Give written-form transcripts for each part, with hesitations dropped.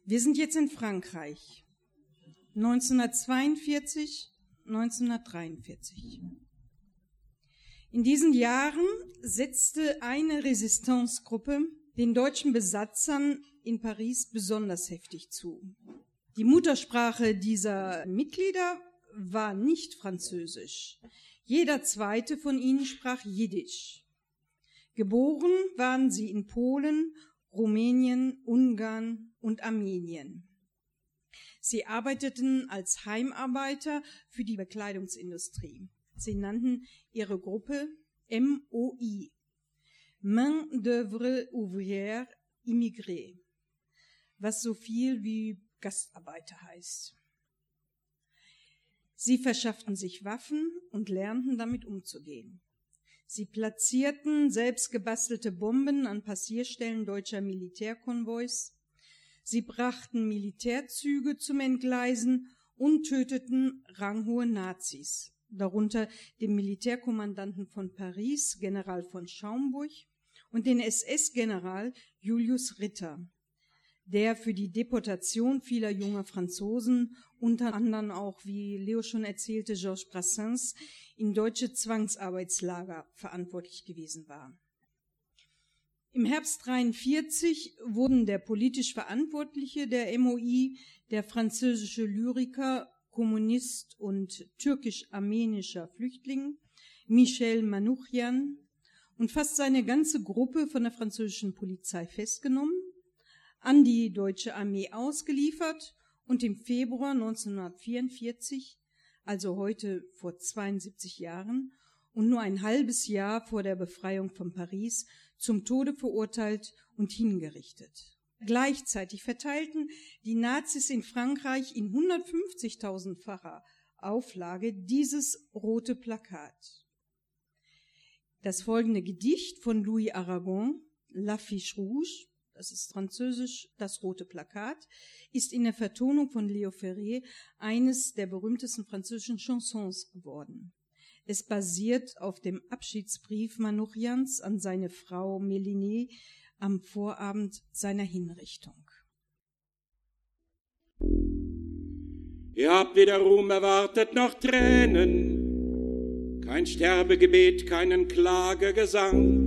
Wir sind jetzt in Frankreich, 1942, 1943. In diesen Jahren setzte eine Resistance-Gruppe den deutschen Besatzern in Paris besonders heftig zu. Die Muttersprache dieser Mitglieder war nicht Französisch. Jeder zweite von ihnen sprach Jiddisch. Geboren waren sie in Polen, Rumänien, Ungarn und Armenien. Sie arbeiteten als Heimarbeiter für die Bekleidungsindustrie. Sie nannten ihre Gruppe MOI, Main d'œuvre ouvrière immigrée, was so viel wie Gastarbeiter heißt. Sie verschafften sich Waffen und lernten damit umzugehen. Sie platzierten selbst gebastelte Bomben an Passierstellen deutscher Militärkonvois. Sie brachten Militärzüge zum Entgleisen und töteten ranghohe Nazis, darunter den Militärkommandanten von Paris, General von Schaumburg, und den SS-General Julius Ritter, der für die Deportation vieler junger Franzosen, unter anderem auch, wie Leo schon erzählte, Georges Brassens, in deutsche Zwangsarbeitslager verantwortlich gewesen war. Im Herbst 1943 wurden der politisch Verantwortliche der MOI, der französische Lyriker, Kommunist und türkisch-armenischer Flüchtling Michel Manouchian und fast seine ganze Gruppe von der französischen Polizei festgenommen, an die deutsche Armee ausgeliefert und im Februar 1944, also heute vor 72 Jahren und nur ein halbes Jahr vor der Befreiung von Paris, zum Tode verurteilt und hingerichtet. Gleichzeitig verteilten die Nazis in Frankreich in 150.000-facher Auflage dieses rote Plakat. Das folgende Gedicht von Louis Aragon, L'Affiche Rouge, das ist französisch das rote Plakat, ist in der Vertonung von Léo Ferré eines der berühmtesten französischen Chansons geworden. Es basiert auf dem Abschiedsbrief Manouchians an seine Frau Mélinée am Vorabend seiner Hinrichtung. Ihr habt weder Ruhm erwartet noch Tränen, kein Sterbegebet, keinen Klagegesang.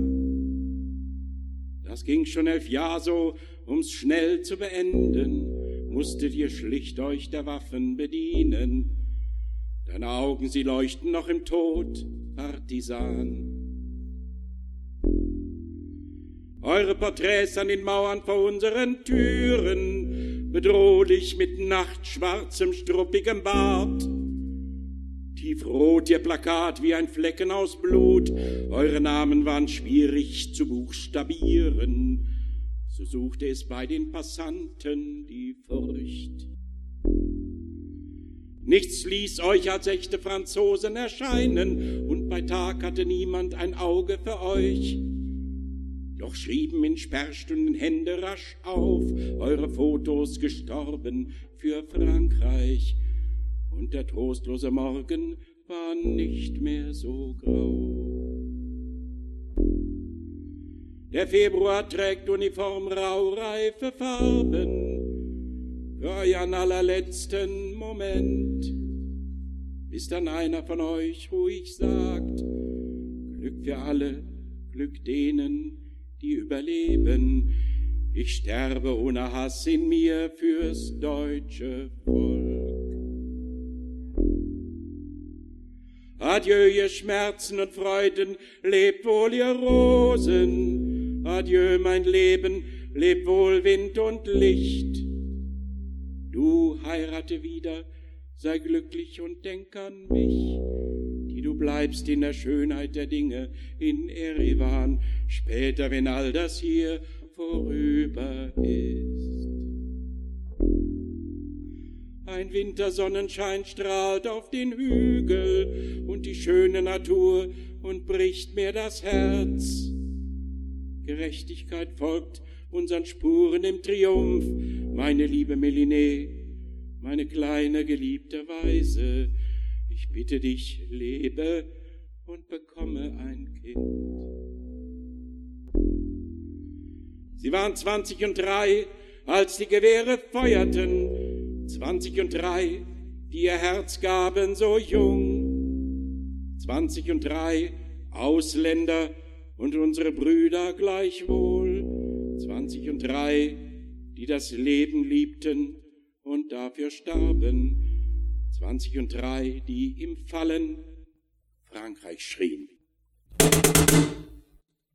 Das ging schon 11 Jahre so, um's schnell zu beenden, musstet ihr schlicht euch der Waffen bedienen. Deine Augen, sie leuchten noch im Tod, Partisan. Eure Porträts an den Mauern vor unseren Türen, bedrohlich mit nachtschwarzem, struppigem Bart. Tiefrot ihr Plakat wie ein Flecken aus Blut, eure Namen waren schwierig zu buchstabieren. So suchte es bei den Passanten die Furcht. Nichts ließ euch als echte Franzosen erscheinen, und bei Tag hatte niemand ein Auge für euch. Doch schrieben in Sperrstunden Hände rasch auf, eure Fotos gestorben für Frankreich. Und der trostlose Morgen war nicht mehr so grau. Der Februar trägt uniformraureife Farben für euren allerletzten Moment, bis dann einer von euch ruhig sagt: Glück für alle, Glück denen, die überleben. Ich sterbe ohne Hass in mir fürs deutsche Volk. Adieu, ihr Schmerzen und Freuden, lebt wohl, ihr Rosen. Adieu, mein Leben, lebt wohl Wind und Licht. Du heirate wieder, sei glücklich und denk an mich, die du bleibst in der Schönheit der Dinge in Erivan, später, wenn all das hier vorüber ist. Ein Wintersonnenschein strahlt auf den Hügel und die schöne Natur und bricht mir das Herz. Gerechtigkeit folgt unseren Spuren im Triumph, meine liebe Mélinée, meine kleine geliebte Waise. Ich bitte dich, lebe und bekomme ein Kind. Sie waren 20 und 3, als die Gewehre feuerten, 20 und 3, die ihr Herz gaben so jung. 20 und 3, Ausländer und unsere Brüder gleichwohl. 20 und 3, die das Leben liebten und dafür starben. 20 und 3, die im Fallen Frankreich schrien.